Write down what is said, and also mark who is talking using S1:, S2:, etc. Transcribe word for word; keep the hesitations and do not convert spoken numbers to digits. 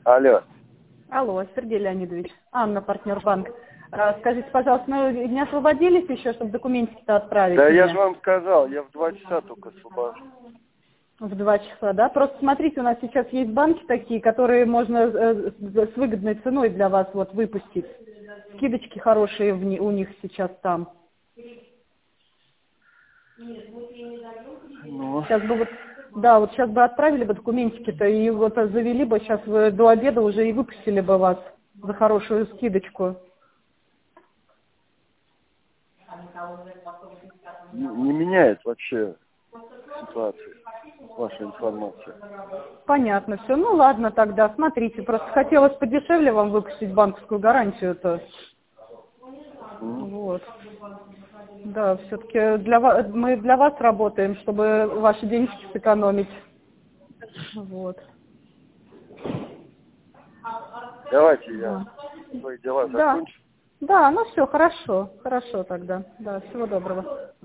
S1: Алло.
S2: Алло, Сергей Леонидович. Анна, партнер банк. А, скажите, пожалуйста, мы не освободились еще, чтобы документики-то отправить?
S1: Да
S2: мне?
S1: я же вам сказал, я в два часа только освобожу.
S2: В два часа, да? Просто смотрите, у нас сейчас есть банки такие, которые можно э, с выгодной ценой для вас вот выпустить. Скидочки хорошие в ни- у них сейчас там.
S1: Ну,
S2: Сейчас бы вот, да, вот сейчас бы отправили бы документики-то и вот завели бы сейчас вы до обеда уже и выпустили бы вас за хорошую скидочку.
S1: не, не меняет вообще ситуацию, ваша информация.
S2: Понятно, все. Ну ладно тогда, смотрите, просто хотелось подешевле вам выпустить банковскую гарантию-то.
S1: М.
S2: Вот. Да, все-таки для вас, мы для вас работаем, чтобы ваши денежки сэкономить. Вот.
S1: Давайте я
S2: Да.
S1: свои дела
S2: Да.
S1: закончу.
S2: Да, ну все, хорошо, хорошо тогда. Да, всего доброго.